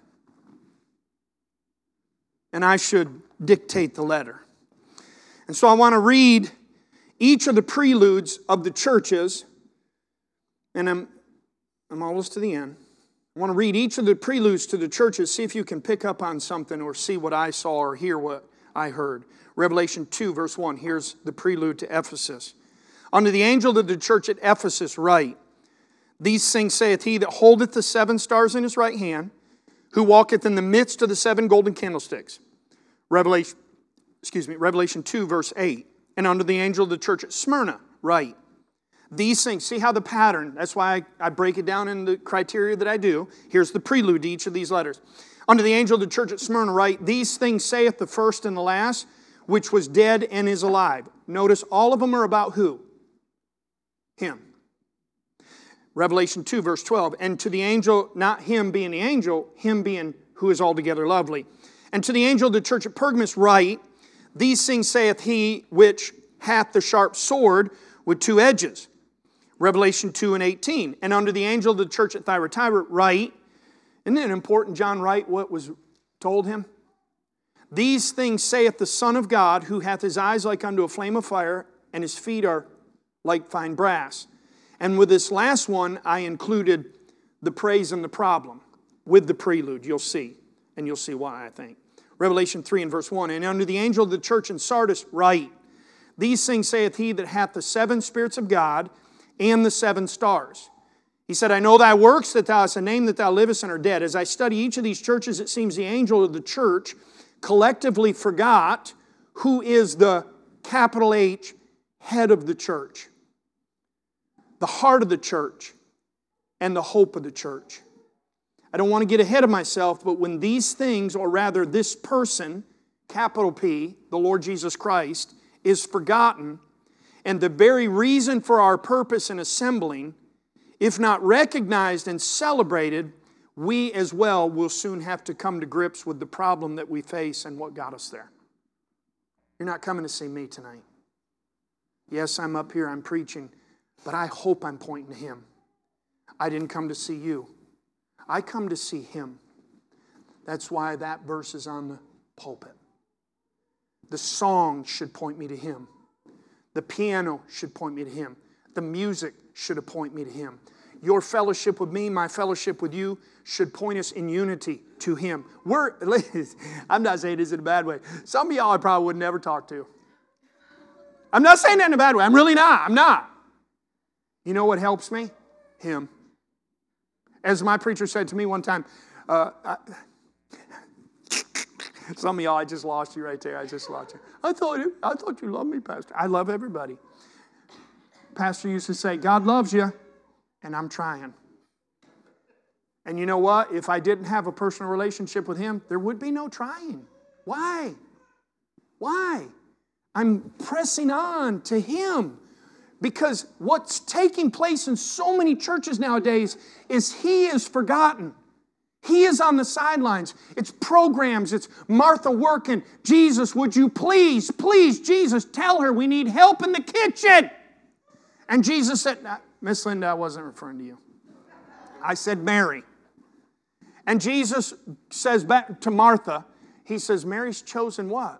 and I should dictate the letter. And so I want to read each of the preludes of the churches, and I'm almost to the end. I want to read each of the preludes to the churches, see if you can pick up on something or see what I saw or hear what I heard. Revelation 2, verse 1, here's the prelude to Ephesus. Unto the angel of the church at Ephesus write, these things saith he that holdeth the 7 stars in his right hand, who walketh in the midst of the 7 golden candlesticks. Revelation 2, verse 8. And unto the angel of the church at Smyrna write, these things, see how the pattern, that's why I break it down in the criteria that I do. Here's the prelude to each of these letters. Unto the angel of the church at Smyrna write, these things saith the first and the last, which was dead and is alive. Notice all of them are about who? Him. Revelation 2, verse 12. And to the angel, not him being the angel, him being who is altogether lovely. And to the angel of the church at Pergamos write, these things saith he which hath the sharp sword with 2 edges. Revelation 2 and 18. And unto the angel of the church at Thyatira write, isn't it important John write what was told him? These things saith the Son of God, who hath his eyes like unto a flame of fire, and his feet are like fine brass. And with this last one, I included the praise and the problem with the prelude. You'll see. And you'll see why, I think. Revelation 3 and verse 1. And unto the angel of the church in Sardis write, these things saith he that hath the 7 spirits of God and the 7 stars. He said, I know thy works, that thou hast a name, that thou livest and art dead. As I study each of these churches, it seems the angel of the church collectively forgot who is the capital H head of the church, the heart of the church, and the hope of the church. I don't want to get ahead of myself, but when these things, or rather this person, capital P, the Lord Jesus Christ, is forgotten, and the very reason for our purpose in assembling, if not recognized and celebrated, we as well will soon have to come to grips with the problem that we face and what got us there. You're not coming to see me tonight. Yes, I'm up here, I'm preaching, but I hope I'm pointing to Him. I didn't come to see you. I come to see Him. That's why that verse is on the pulpit. The song should point me to Him. The piano should point me to Him. The music should point me to Him. Your fellowship with me, my fellowship with you, should point us in unity to Him. I'm not saying this in a bad way. Some of y'all I probably would never talk to. I'm not saying that in a bad way. I'm really not. I'm not. You know what helps me? Him. As my preacher said to me one time, some of y'all, I just lost you right there. I just lost you. I thought you loved me, Pastor. I love everybody. Pastor used to say, God loves you, and I'm trying. And you know what? If I didn't have a personal relationship with Him, there would be no trying. Why? Why? I'm pressing on to Him. Because what's taking place in so many churches nowadays is He is forgotten. He is on the sidelines. It's programs. It's Martha working. Jesus, would you please, Jesus, tell her we need help in the kitchen. And Jesus said, Miss Linda, I wasn't referring to you. I said Mary. And Jesus says back to Martha, He says, Mary's chosen what?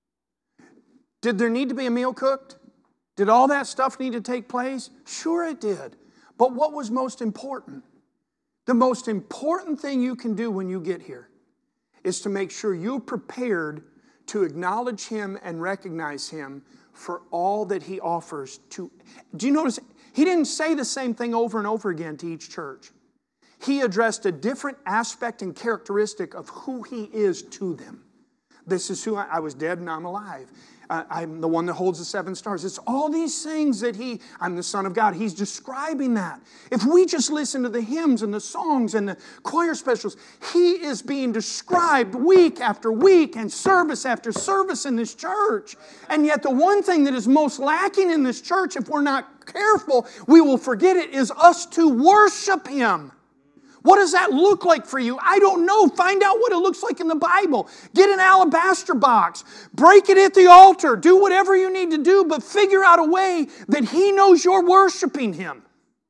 Did there need to be a meal cooked? Did all that stuff need to take place? Sure it did. But what was most important? The most important thing you can do when you get here is to make sure you're prepared to acknowledge Him and recognize Him for all that He offers to. Do you notice? He didn't say the same thing over and over again to each church. He addressed a different aspect and characteristic of who He is to them. This is who I was dead and I'm alive. I'm the one that holds the 7 stars. It's all these things that I'm the Son of God. He's describing that. If we just listen to the hymns and the songs and the choir specials, He is being described week after week and service after service in this church. And yet the one thing that is most lacking in this church, if we're not careful, we will forget it, is us to worship Him. What does that look like for you? I don't know. Find out what it looks like in the Bible. Get an alabaster box. Break it at the altar. Do whatever you need to do, but figure out a way that He knows you're worshiping Him.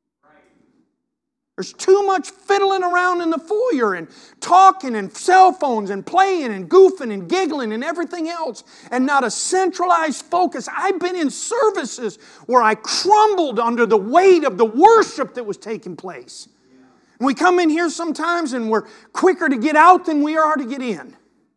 There's too much fiddling around in the foyer and talking and cell phones and playing and goofing and giggling and everything else, and not a centralized focus. I've been in services where I crumbled under the weight of the worship that was taking place. We come in here sometimes and we're quicker to get out than we are to get in.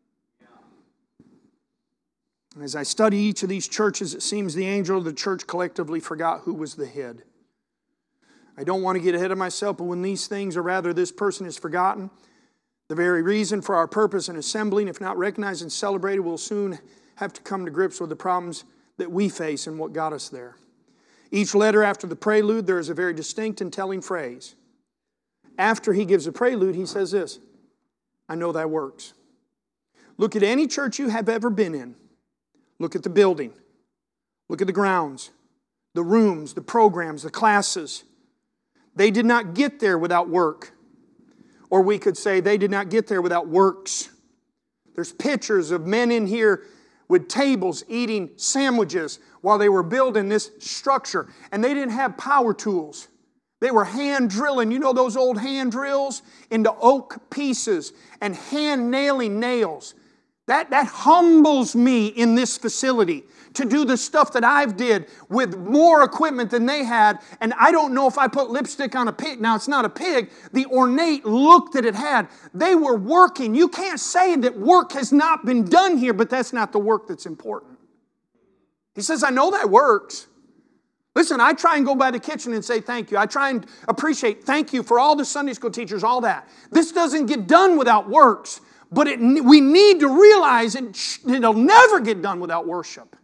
As I study each of these churches, it seems the angel of the church collectively forgot who was the head. I don't want to get ahead of myself, but when these things, or rather this person, is forgotten, the very reason for our purpose in assembling, if not recognized and celebrated, we'll soon have to come to grips with the problems that we face and what got us there. Each letter after the prelude, there is a very distinct and telling phrase. After he gives a prelude, he says this, I know thy works. Look at any church you have ever been in. Look at the building. Look at the grounds, the rooms, the programs, the classes. They did not get there without work. Or we could say they did not get there without works. There's pictures of men in here with tables eating sandwiches while they were building this structure. And they didn't have power tools. They were hand drilling, you know those old hand drills, into oak pieces and hand nailing nails. That humbles me in this facility to do the stuff that I've did with more equipment than they had. And I don't know if I put lipstick on a pig. Now, it's not a pig. The ornate look that it had. They were working. You can't say that work has not been done here, but that's not the work that's important. He says, I know that works. Listen, I try and go by the kitchen and say thank you. I try and appreciate thank you for all the Sunday school teachers, all that. This doesn't get done without works. But we need to realize it'll never get done without worship.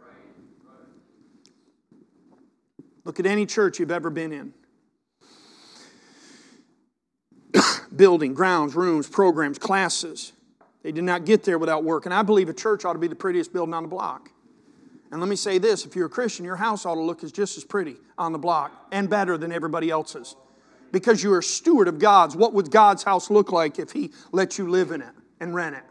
Look at any church you've ever been in. Building, grounds, rooms, programs, classes. They did not get there without work. And I believe a church ought to be the prettiest building on the block. And let me say this, if you're a Christian, your house ought to look just as pretty on the block and better than everybody else's. Because you're a steward of God's. What would God's house look like if He let you live in it and rent it?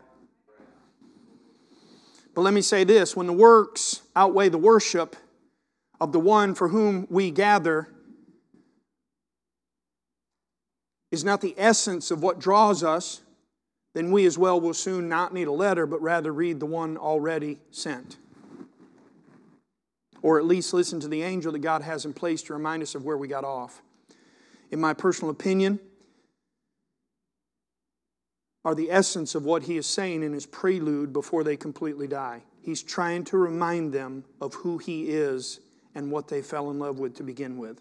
But let me say this, when the works outweigh the worship of the one for whom we gather is not the essence of what draws us, then we as well will soon not need a letter, but rather read the one already sent. Or at least listen to the angel that God has in place to remind us of where we got off. In my personal opinion, are the essence of what he is saying in his prelude before they completely die. He's trying to remind them of who he is and what they fell in love with to begin with.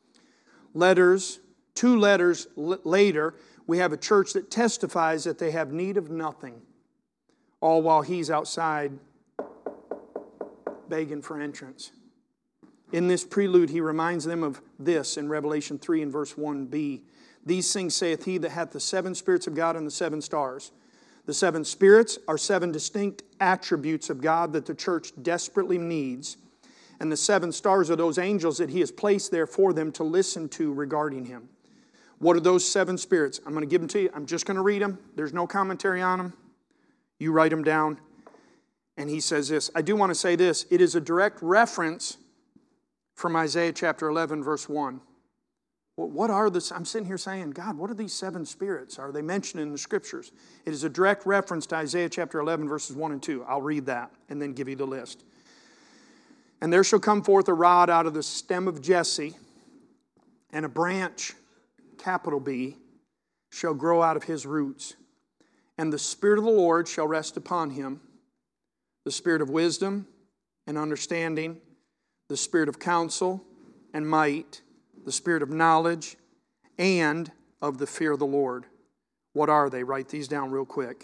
Two letters later, we have a church that testifies that they have need of nothing, all while he's outside begging for entrance. In this prelude, he reminds them of this in Revelation 3 and verse 1b. These things saith he that hath the seven spirits of God and the seven stars. The seven spirits are seven distinct attributes of God that the church desperately needs. And the seven stars are those angels that he has placed there for them to listen to regarding him. What are those seven spirits? I'm going to give them to you. I'm just going to read them. There's no commentary on them. You write them down. And he says this. I do want to say this. It is a direct reference from Isaiah chapter 11, verse 1. What are this? I'm sitting here saying, God, what are these seven spirits? Are they mentioned in the Scriptures? It is a direct reference to Isaiah chapter 11, verses 1 and 2. I'll read that and then give you the list. And there shall come forth a rod out of the stem of Jesse, and a branch, capital B, shall grow out of his roots. And the Spirit of the Lord shall rest upon him, the Spirit of wisdom and understanding, the Spirit of counsel and might, the Spirit of knowledge, and of the fear of the Lord. What are they? Write these down real quick.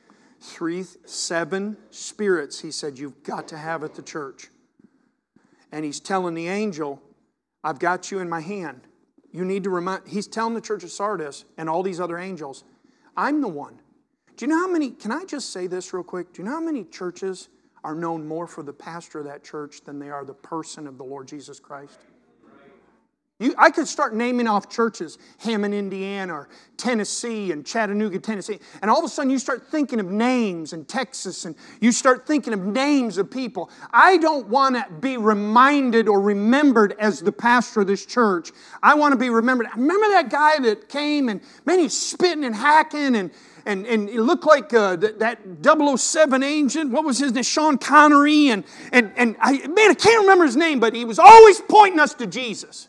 7 spirits, he said, you've got to have at the church. And he's telling the angel, I've got you in my hand. You need to remind, he's telling the church of Sardis and all these other angels, I'm the one. Do you know how many, can I just say this real quick? Do you know how many churches are known more for the pastor of that church than they are the person of the Lord Jesus Christ? I could start naming off churches, Hammond, Indiana, or Tennessee, and Chattanooga, Tennessee, and all of a sudden you start thinking of names in Texas, and you start thinking of names of people. I don't want to be reminded or remembered as the pastor of this church. I want to be remembered. Remember that guy that came, and man, he's spitting and hacking, and it looked like that 007 agent. What was his name? Sean Connery. I can't remember his name, but he was always pointing us to Jesus.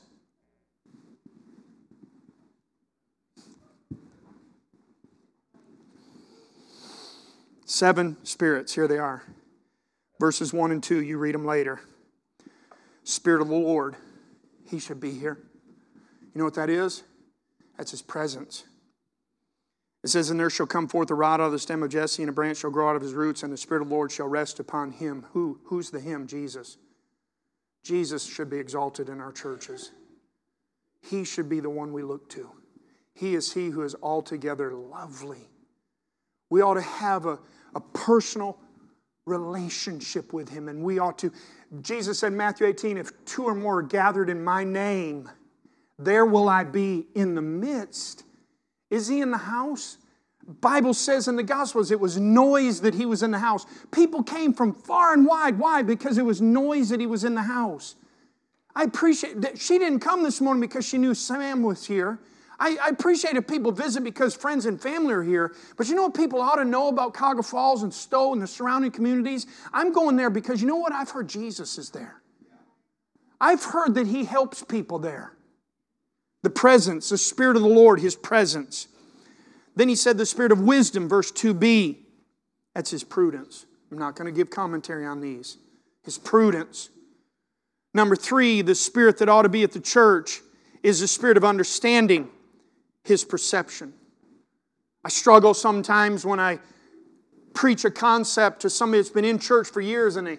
Seven spirits, here they are. Verses 1 and 2, you read them later. Spirit of the Lord, he should be here. You know what that is? That's his presence. It says, and there shall come forth a rod out of the stem of Jesse, and a branch shall grow out of his roots, and the Spirit of the Lord shall rest upon him. Who's the him? Jesus. Jesus should be exalted in our churches. He should be the one we look to. He is he who is altogether lovely. We ought to have a personal relationship with him, and we ought to. Jesus said in Matthew 18, if 2 or more are gathered in my name, there will I be in the midst. Is he in the house? The Bible says in the Gospels it was noise that he was in the house. People came from far and wide. Why? Because it was noise that he was in the house. I appreciate that she didn't come this morning because she knew Sam was here. I appreciate if people visit because friends and family are here. But you know what people ought to know about Cuyahoga Falls and Stowe and the surrounding communities? I'm going there because you know what? I've heard Jesus is there. I've heard that he helps people there. The presence, the Spirit of the Lord, his presence. Then he said the Spirit of wisdom, verse 2b. That's his prudence. I'm not going to give commentary on these. His prudence. Number 3, the Spirit that ought to be at the church is the Spirit of understanding, his perception. I struggle sometimes when I preach a concept to somebody that's been in church for years and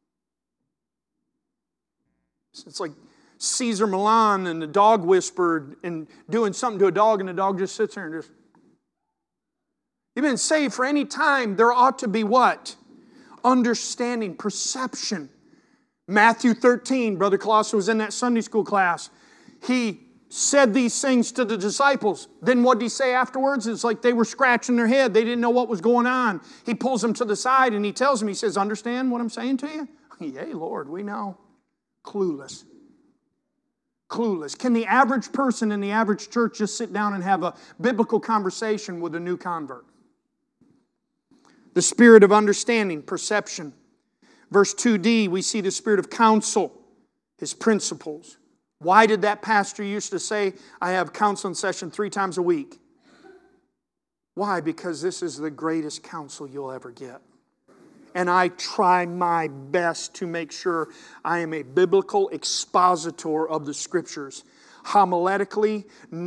it's like Caesar Milan and the dog whispered and doing something to a dog and the dog just sits there and just... You've been saved for any time. There ought to be what? Understanding, perception. Matthew 13, Brother Colossus was in that Sunday school class. He said these things to the disciples. Then what did he say afterwards? It's like they were scratching their head. They didn't know what was going on. He pulls them to the side and he tells them, he says, understand what I'm saying to you? Yea, Lord, we know. Clueless. Clueless. Can the average person in the average church just sit down and have a biblical conversation with a new convert? The spirit of understanding, perception. Verse 2d, we see the spirit of counsel, his principles. Why did that pastor used to say, I have counseling session 3 times a week? Why? Because this is the greatest counsel you'll ever get. And I try my best to make sure I am a biblical expositor of the Scriptures. Homiletically,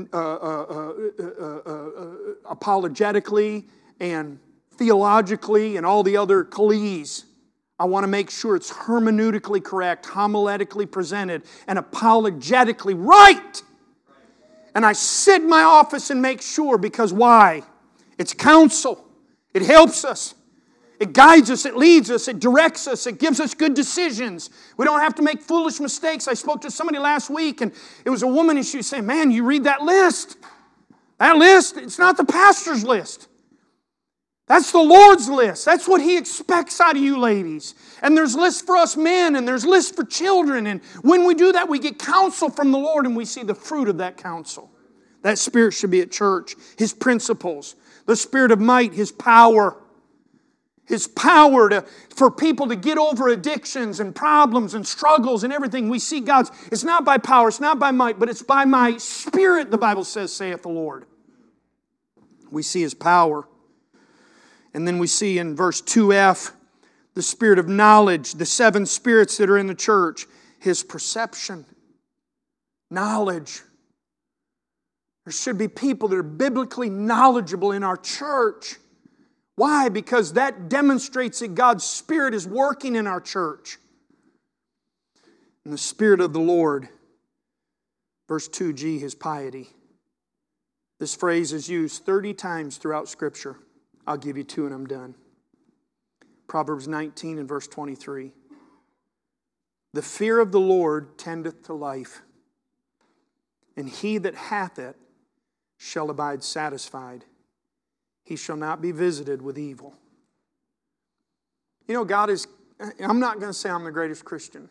apologetically, and theologically, and all the other clees. I want to make sure it's hermeneutically correct, homiletically presented, and apologetically right. And I sit in my office and make sure, because why? It's counsel. It helps us. It guides us, it leads us, it directs us, it gives us good decisions. We don't have to make foolish mistakes. I spoke to somebody last week and it was a woman and she was saying, man, you read that list. That list, it's not the pastor's list. That's the Lord's list. That's what He expects out of you ladies. And there's lists for us men and there's lists for children. And when we do that, we get counsel from the Lord and we see the fruit of that counsel. That spirit should be at church. His principles. The spirit of might, His power. His power for people to get over addictions and problems and struggles and everything. We see God's, it's not by power, it's not by might, but it's by my spirit, the Bible says, saith the Lord. We see His power. And then we see in verse 2f, the spirit of knowledge, the 7 spirits that are in the church. His perception, knowledge. There should be people that are biblically knowledgeable in our church. Why? Because that demonstrates that God's Spirit is working in our church. And the Spirit of the Lord, verse 2g, His piety. This phrase is used 30 times throughout Scripture. I'll give you 2 and I'm done. Proverbs 19 and verse 23. The fear of the Lord tendeth to life, and he that hath it shall abide satisfied. He shall not be visited with evil. You know, God is, I'm not going to say I'm the greatest Christian.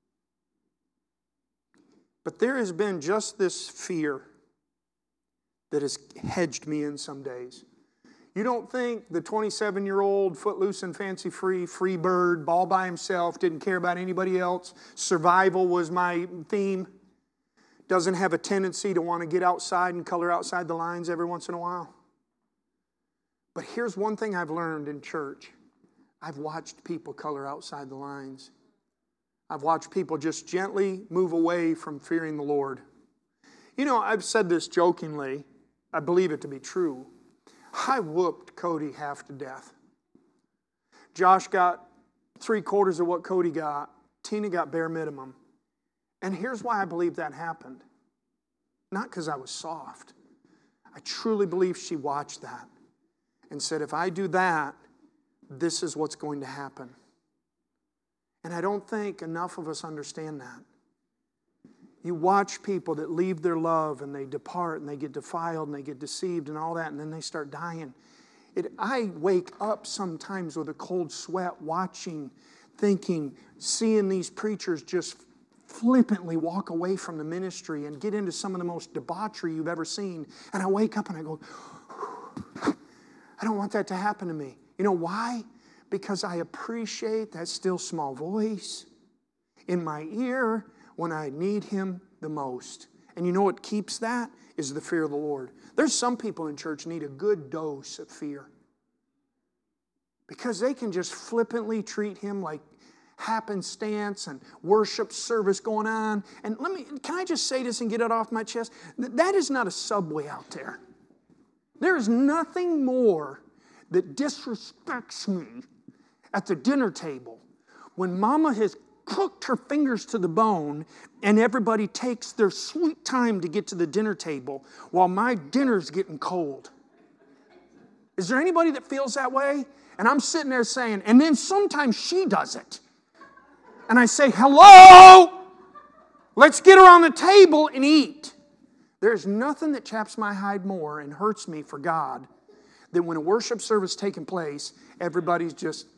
But there has been just this fear that has hedged me in some days. You don't think the 27-year-old, footloose and fancy-free, free bird, all by himself, didn't care about anybody else, survival was my theme, doesn't have a tendency to want to get outside and color outside the lines every once in a while? But here's one thing I've learned in church. I've watched people color outside the lines. I've watched people just gently move away from fearing the Lord. You know, I've said this jokingly. I believe it to be true. I whooped Cody half to death. Josh got 3/4 of what Cody got. Tina got bare minimum. And here's why I believe that happened. Not because I was soft. I truly believe she watched that and said, if I do that, this is what's going to happen. And I don't think enough of us understand that. You watch people that leave their love and they depart and they get defiled and they get deceived and all that, and then they start dying. I wake up sometimes with a cold sweat watching, thinking, seeing these preachers just flippantly walk away from the ministry and get into some of the most debauchery you've ever seen. And I wake up and I go, I don't want that to happen to me. You know why? Because I appreciate that still small voice in my ear when I need Him the most. And you know what keeps that? Is the fear of the Lord. There's some people in church need a good dose of fear. Because they can just flippantly treat Him like happenstance and worship service going on. And can I just say this and get it off my chest? That is not a Subway out there. There is nothing more that disrespects me at the dinner table when Mama has cooked her fingers to the bone and everybody takes their sweet time to get to the dinner table while my dinner's getting cold. Is there anybody that feels that way? And I'm sitting there saying, and then sometimes she does it. And I say, hello, let's get around the table and eat. There's nothing that chaps my hide more and hurts me for God than when a worship service is taking place, everybody's just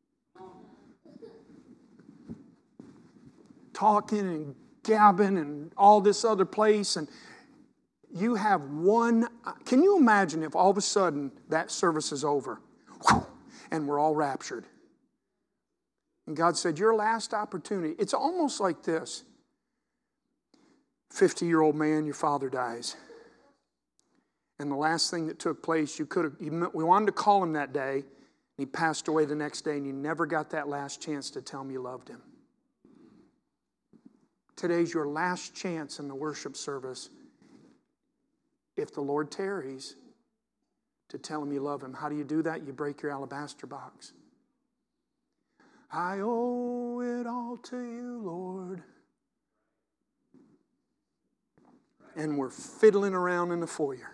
talking and gabbing and all this other place. And you have one, can you imagine if all of a sudden that service is over and we're all raptured? And God said, your last opportunity. It's almost like this. 50-year-old man, your father dies. And the last thing that took place, we wanted to call him that day, and he passed away the next day, and you never got that last chance to tell him you loved him. Today's your last chance in the worship service, if the Lord tarries, to tell him you love him. How do you do that? You break your alabaster box. I owe it all to you, Lord. And we're fiddling around in the foyer.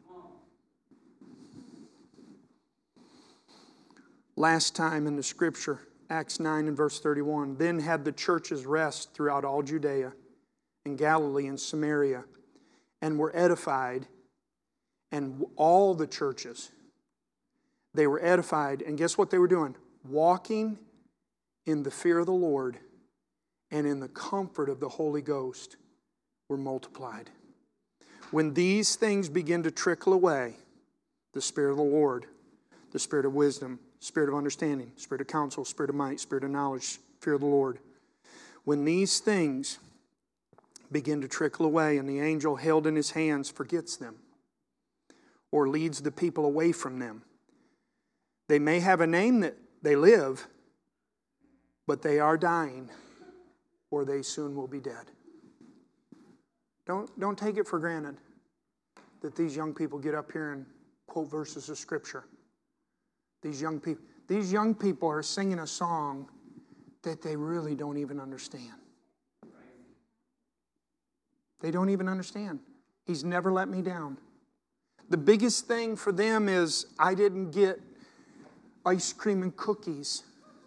Last time in the scripture, Acts 9 and verse 31, then had the churches rest throughout all Judea and Galilee and Samaria, and were edified, and all the churches, they were edified, and guess what they were doing? Walking in the fear of the Lord and in the comfort of the Holy Ghost were multiplied. When these things begin to trickle away, the Spirit of the Lord, the Spirit of wisdom, Spirit of understanding, Spirit of counsel, Spirit of might, Spirit of knowledge, fear of the Lord. When these things begin to trickle away and the angel held in his hands forgets them or leads the people away from them, they may have a name that they live, but they are dying or they soon will be dead. Don't take it for granted that these young people get up here and quote verses of Scripture. These young people are singing a song that they really don't even understand. They don't even understand. He's never let me down. The biggest thing for them is I didn't get ice cream and cookies.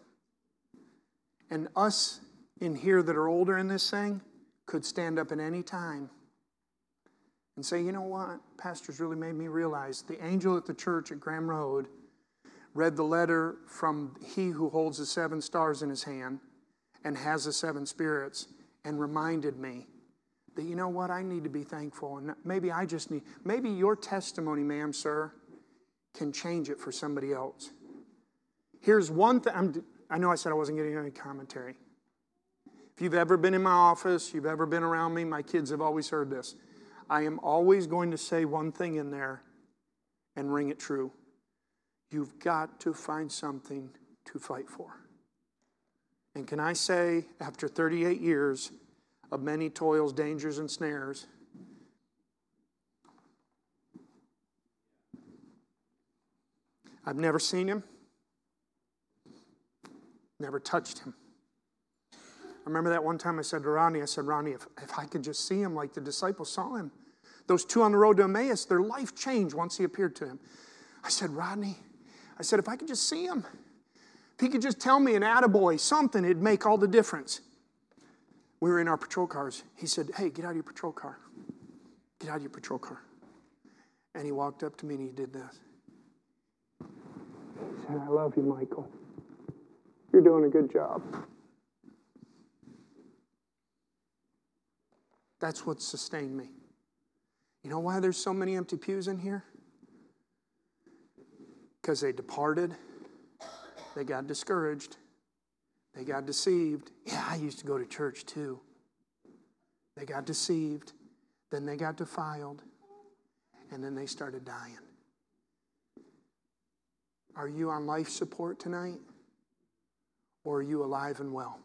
And us in here that are older in this thing could stand up at any time and say, you know what? Pastor's really made me realize the angel at the church at Graham Road read the letter from he who holds the 7 stars in his hand and has the 7 spirits and reminded me that, you know what? I need to be thankful. And maybe your testimony, ma'am, sir, can change it for somebody else. Here's one thing. I know I said I wasn't getting any commentary. If you've ever been in my office, you've ever been around me, my kids have always heard this. I am always going to say one thing in there and ring it true. You've got to find something to fight for. And can I say, after 38 years of many toils, dangers, and snares, I've never seen him, never touched him. I remember that one time I said to Ronnie, if I could just see him like the disciples saw him. Those 2 on the road to Emmaus, their life changed once he appeared to him. I said, Rodney, if I could just see him, if he could just tell me an attaboy, something, it'd make all the difference. We were in our patrol cars. He said, hey, get out of your patrol car. Get out of your patrol car. And he walked up to me and he did this. He said, I love you, Michael. You're doing a good job. That's what sustained me. You know why there's so many empty pews in here? Because they departed. They got discouraged. They got deceived. Yeah, I used to go to church too. They got deceived. Then they got defiled. And then they started dying. Are you on life support tonight? Or are you alive and well?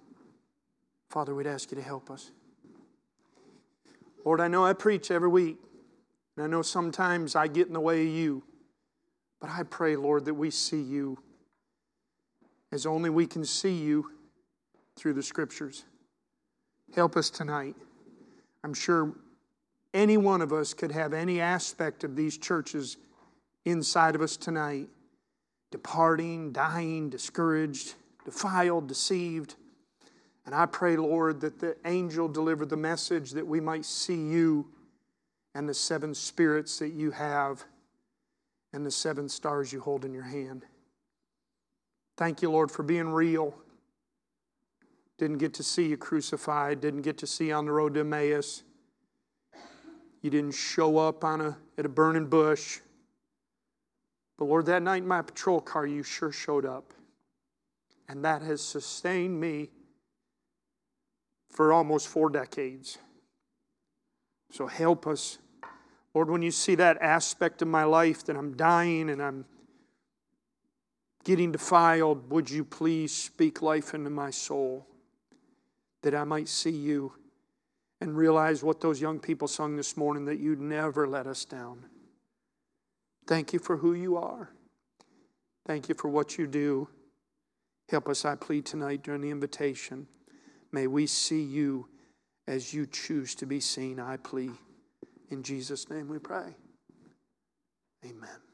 Father, we'd ask you to help us. Lord, I know I preach every week And I know sometimes I get in the way of you, but I pray, Lord, that we see you as only we can see you through the Scriptures. Help us tonight. I'm sure any one of us could have any aspect of these churches inside of us tonight. Departing, dying, discouraged, defiled, deceived. And I pray, Lord, that the angel deliver the message that we might see you and the 7 spirits that you have and the 7 stars you hold in your hand. Thank you, Lord, for being real. Didn't get to see you crucified. Didn't get to see you on the road to Emmaus. You didn't show up at a burning bush. But Lord, that night in my patrol car, you sure showed up. And that has sustained me for almost 4 decades. So help us. Lord, when you see that aspect of my life that I'm dying and I'm getting defiled, would you please speak life into my soul that I might see you and realize what those young people sung this morning, that you'd never let us down. Thank you for who you are. Thank you for what you do. Help us, I plead tonight during the invitation. May we see you as you choose to be seen, I plead. In Jesus' name we pray. Amen.